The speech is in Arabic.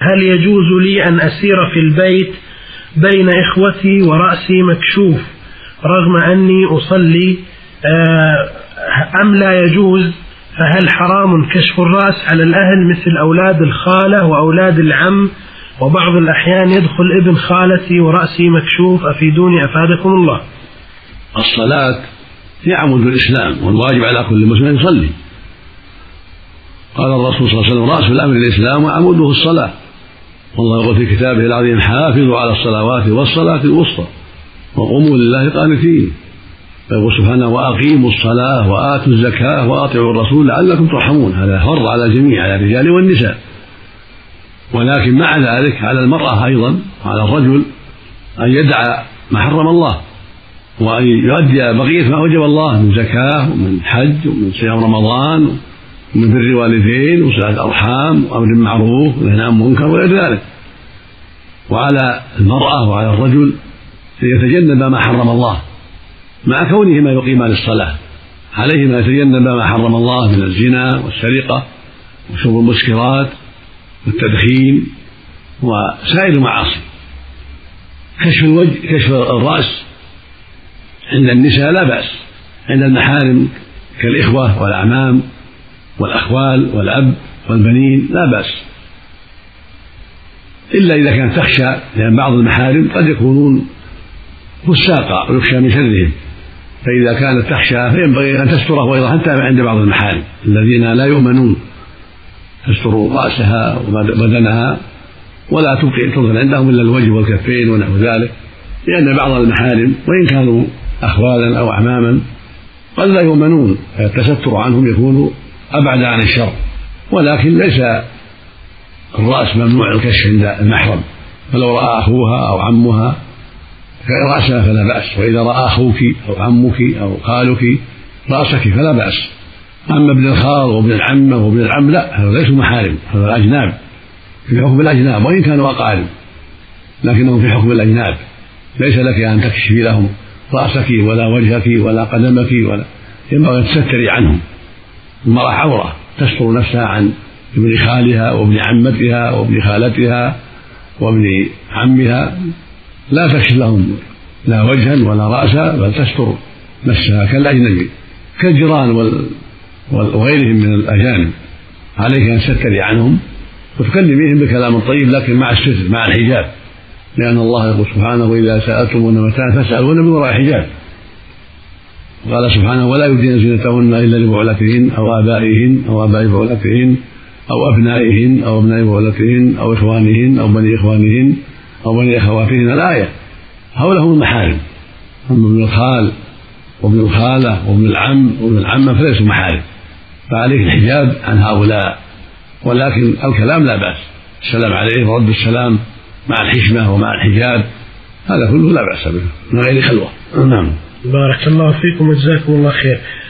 هل يجوز لي أن أسير في البيت بين إخوتي ورأسي مكشوف رغم أني أصلي أم لا يجوز؟ فهل حرام كشف الرأس على الأهل مثل أولاد الخالة وأولاد العم، وبعض الأحيان يدخل ابن خالتي ورأسي مكشوف؟ أفيدوني أفادكم الله. الصلاة هي عمود الإسلام، والواجب على كل مسلم يصلي. قال الرسول صلى الله عليه وسلم: رأس الأمر الإسلام وعموده الصلاة. والله يقول في كتابه العظيم: حافظوا على الصلوات والصلاة الوسطى وقوموا لله قانتين. يقول سبحانه: وأقيموا الصلاة وآتوا الزكاة وأطيعوا الرسول لعلكم ترحمون. هذا فرض على الجميع، على الرجال والنساء. ولكن مع ذلك على المرأة أيضا وعلى الرجل أن يدع ما حرم الله، وأن يؤدي بقية ما أوجب الله من زكاة ومن حج ومن صيام رمضان ومن بر والدين وصلة أرحام وأمر معروف ونهي عن منكر وغير ذلك. وعلى المرأة وعلى الرجل أن يتجنب ما حرم الله مع كونهما يقيمان الصلاة. عليهما يتجنب ما حرم الله من الزنا والسرقة وشرب المسكرات والتدخين وسائر المعاصي. كشف الرأس عند النساء لا بأس، عند المحارم كالإخوة والأعمام والأخوال والأب والبنين لا بأس، إلا إذا كانت تخشى، لأن بعض المحارم قد يكونون فساقا ويخشى من شرهم، فإذا كانت تخشى فينبغي أن تستره أيضا حتى عند بعض المحارم الذين لا يؤمنون، تستر رأسها وبدنها ولا تبقي عندهم إلا الوجه والكفين ونحو ذلك، لأن بعض المحارم وإن كانوا أخوالا أو أعماما قد لا يؤمنون، فالتستر عنهم يكون أبعد عن الشر. ولكن ليس الرأس ممنوع الكشف عند المحرم، فلو رأى أخوها أو عمها رأسها فلا بأس، وإذا رأى أخوك أو عمك أو خالك رأسك فلا بأس. أما ابن الخال وابن العمة وابن العم لا، هذا ليسوا محارم، هذا الأجناب في حكم الأجناب وإن كانوا أقارب، لكنهم في حكم الأجناب. ليس لك أن تكشفي لهم رأسك ولا وجهك ولا قدمك، ولا ينبغي أن تستري عنهم. المرأة عورة تستر نفسها عن ابن خالها وابن عمتها وابن خالتها وابن عمها، لا تكشف لهم لا وجها ولا رأسا، بل تستر نفسها كالأجنبي كالجيران وغيرهم من الأجانب. عليك أن تستري عنهم وتكلميهم بكلام طيب، لكن مع الستر مع الحجاب، لأن الله يقول سبحانه: وإذا سألتمون متاعا فاسألوهن من وراء حجاب. قال سبحانه: ولا يبدين زينتهن إلا لبعولتهن أو آبائهن أو آباء بعولتهن أو أبنائهن أو أبناء بعولتهن أو إخوانهن أو بني إخوانهن أو بني أخواتهن. الآية. هؤلاء المحارم، هم ابن الخال وابن الخالة وابن العم وابن العمة فليسوا محارم، فعليك الحجاب عن هؤلاء. ولكن الكلام لا بأس، السلام عليه ورد السلام مع الحشمة ومع الحجاب، هذا كله لا بأس به من غير خلوة. نعم. بارك الله فيكم وجزاكم الله خير.